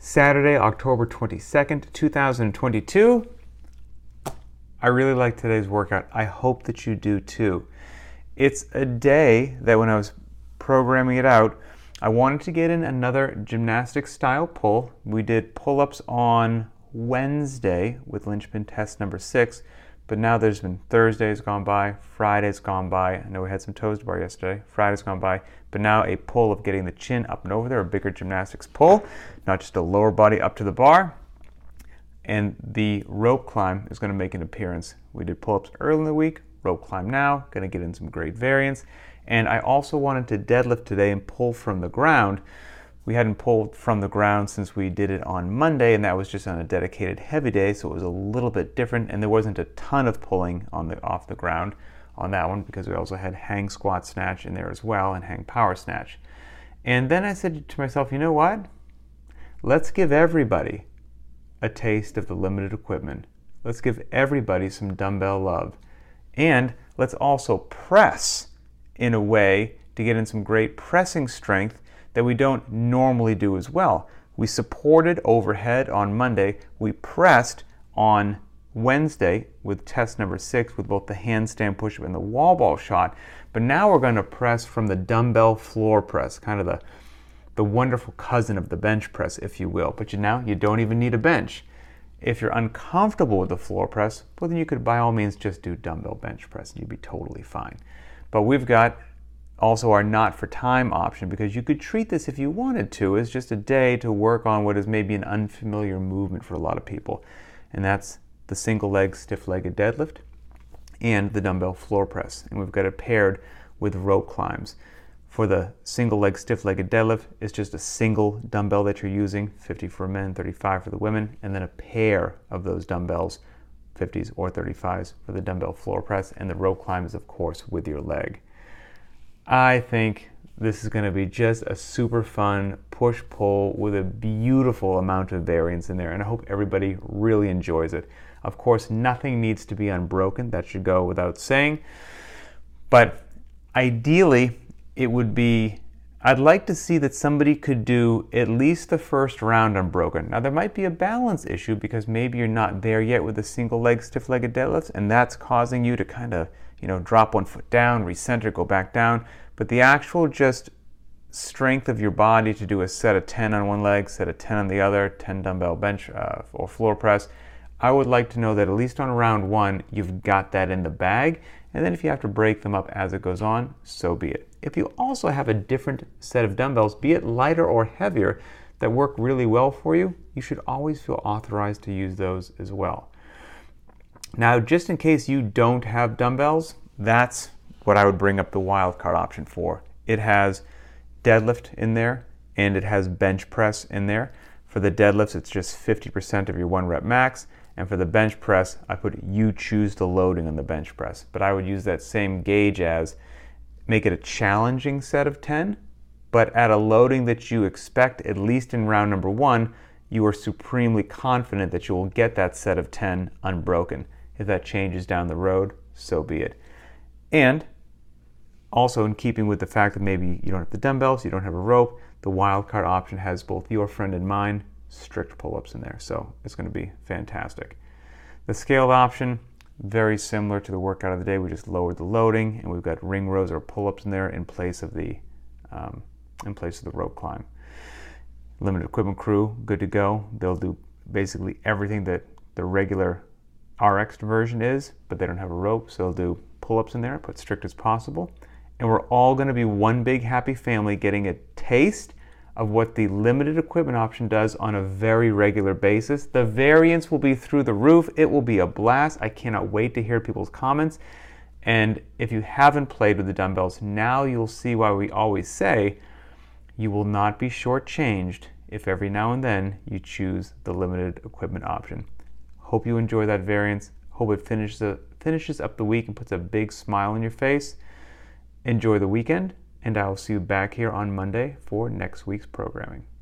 Saturday, October 22nd, 2022. I really like today's workout. I hope that you do too. It's a day that when I was programming it out, I wanted to get in another gymnastic style pull. We did pull-ups on Wednesday with linchpin test number 6, but now there's been Thursdays gone by, Fridays gone by. I know we had some toes to bar yesterday. Fridays gone by, but now a pull of getting the chin up and over there, a bigger gymnastics pull, not just a lower body up to the bar. And the rope climb is going to make an appearance. We did pull-ups early in the week, rope climb now, going to get in some great variance. And I also wanted to deadlift today and pull from the ground. We hadn't pulled from the ground since we did it on Monday, and that was just on a dedicated heavy day, so it was a little bit different, and there wasn't a ton of pulling off the ground on that one because we also had hang squat snatch in there as well and hang power snatch. And then I said to myself, you know what? Let's give everybody a taste of the limited equipment. Let's give everybody some dumbbell love. And let's also press in a way to get in some great pressing strength that we don't normally do as well. We supported overhead on Monday. We pressed on Wednesday with test number 6 with both the handstand push-up and the wall ball shot. But now we're going to press from the dumbbell floor press, kind of the wonderful cousin of the bench press, if you will. But you don't even need a bench. If you're uncomfortable with the floor press, well, then you could by all means just do dumbbell bench press and you'd be totally fine. But we've got also our not for time option, because you could treat this if you wanted to as just a day to work on what is maybe an unfamiliar movement for a lot of people. And that's the single leg stiff-legged deadlift and the dumbbell floor press. And we've got it paired with rope climbs. For the single leg stiff-legged deadlift, it's just a single dumbbell that you're using, 50 for men, 35 for the women, and then a pair of those dumbbells, 50s or 35s for the dumbbell floor press, and the rope climb is of course with your leg. I think this is going to be just a super fun push-pull with a beautiful amount of variance in there, and I hope everybody really enjoys it. Of course, nothing needs to be unbroken. That should go without saying. But ideally, I'd like to see that somebody could do at least the first round unbroken. Now, there might be a balance issue because maybe you're not there yet with the single leg stiff-legged deadlifts, and that's causing you to kind of drop one foot down, recenter, go back down. But the actual just strength of your body to do a set of 10 on one leg, set of 10 on the other, 10 dumbbell bench or floor press, I would like to know that at least on round 1, you've got that in the bag. And then if you have to break them up as it goes on, so be it. If you also have a different set of dumbbells, be it lighter or heavier, that work really well for you, you should always feel authorized to use those as well. Now, just in case you don't have dumbbells, that's what I would bring up the wildcard option for. It has deadlift in there, and it has bench press in there. For the deadlifts, it's just 50% of your 1 rep max, and for the bench press, I put you choose the loading on the bench press. But I would use that same gauge as make it a challenging set of 10, but at a loading that you expect, at least in round number 1, you are supremely confident that you will get that set of 10 unbroken. If that changes down the road, so be it. And also in keeping with the fact that maybe you don't have the dumbbells, you don't have a rope, the wildcard option has both your friend and mine strict pull-ups in there. So it's going to be fantastic. The scaled option, very similar to the workout of the day. We just lowered the loading and we've got ring rows or pull-ups in there in place of the rope climb. Limited equipment crew, good to go. They'll do basically everything that the regular RX version is, but they don't have a rope, so they'll do pull-ups in there, put strict as possible. And we're all going to be one big happy family getting a taste of what the limited equipment option does on a very regular basis. The variance will be through the roof. It will be a blast. I cannot wait to hear people's comments. And if you haven't played with the dumbbells, now you'll see why we always say you will not be shortchanged if every now and then you choose the limited equipment option. Hope you enjoy that variance. Hope it finishes up the week and puts a big smile on your face. Enjoy the weekend, and I will see you back here on Monday for next week's programming.